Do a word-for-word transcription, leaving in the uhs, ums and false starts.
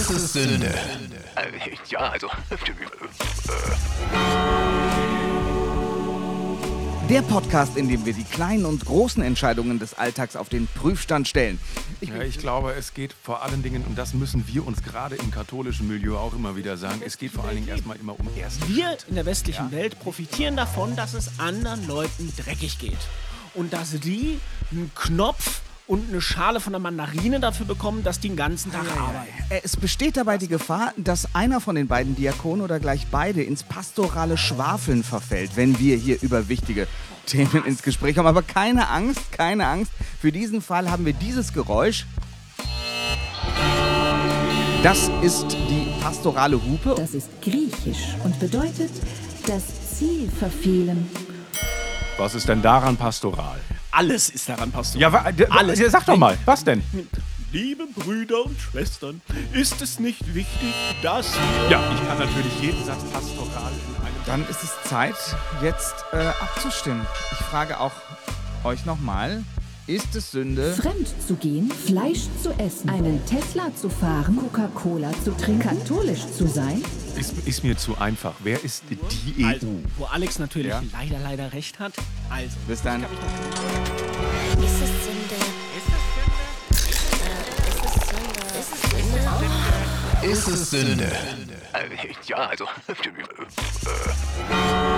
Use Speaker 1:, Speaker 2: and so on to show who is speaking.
Speaker 1: Ist es Sünde?
Speaker 2: Äh, ja, also...
Speaker 3: Der Podcast, in dem wir die kleinen und großen Entscheidungen des Alltags auf den Prüfstand stellen.
Speaker 4: Ich, ja, ich glaube, es geht vor allen Dingen, und das müssen wir uns gerade im katholischen Milieu auch immer wieder sagen, es geht vor allen Dingen erstmal immer um erste
Speaker 5: Wir
Speaker 4: Schritt.
Speaker 5: in der westlichen
Speaker 4: Ja.
Speaker 5: Welt profitieren davon, dass es anderen Leuten dreckig geht. Und dass die einen Knopf und eine Schale von der Mandarine dafür bekommen, dass die den ganzen Tag arbeiten.
Speaker 3: Es besteht dabei die Gefahr, dass einer von den beiden Diakonen oder gleich beide ins pastorale Schwafeln verfällt, wenn wir hier über wichtige Themen ins Gespräch kommen. Aber keine Angst, keine Angst. Für diesen Fall haben wir dieses Geräusch. Das ist die pastorale Hupe.
Speaker 6: Das ist griechisch und bedeutet das Ziel verfehlen.
Speaker 4: Was ist denn daran pastoral?
Speaker 5: Alles ist daran pastoral.
Speaker 4: Ja, wa- d-
Speaker 5: Alles.
Speaker 4: Sag doch mal, was denn?
Speaker 5: Liebe Brüder und Schwestern, ist es nicht wichtig, dass wir...
Speaker 4: Ja, ich kann natürlich jeden Satz pastoral in einem...
Speaker 3: Dann ist es Zeit, jetzt äh, abzustimmen. Ich frage auch euch nochmal, ist es Sünde?
Speaker 6: Fremd zu gehen, Fleisch zu essen, einen Tesla zu fahren, Coca-Cola zu trinken, katholisch zu sein.
Speaker 4: Ist, ist mir zu einfach. Wer ist die E U?
Speaker 5: Also, wo Alex natürlich
Speaker 3: Ja.
Speaker 5: leider, leider recht hat. Also,
Speaker 3: Bis dann.
Speaker 7: Ist es Sünde? Ist es Sünde?
Speaker 1: Ist es Sünde?
Speaker 2: Äh, ja, also...